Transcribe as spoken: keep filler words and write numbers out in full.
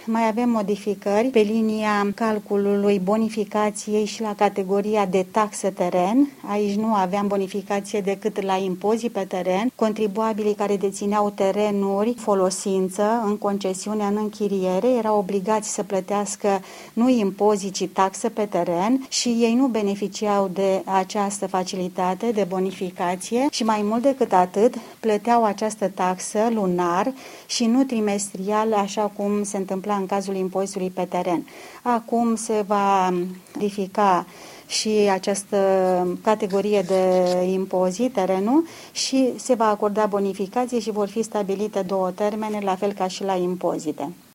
mai avem modificări pe linia calculului bonificației și la categoria de taxă teren. Aici nu aveam bonificație decât la impozit pe teren. Contribuabilii care dețineau terenuri folosință în concesiune, în închiriere, erau obligați să plătească nu impozit, ci taxă pe teren și ei nu beneficiau de această facilitate de bonificație și mai mult decât atât plăteau această taxă lunar și nu trimestrial, așa cum se întâmpla în cazul impozitului pe teren. Acum se va modifica și această categorie de impozit, terenul, și se va acorda bonificație și vor fi stabilite două termene, la fel ca și la impozite.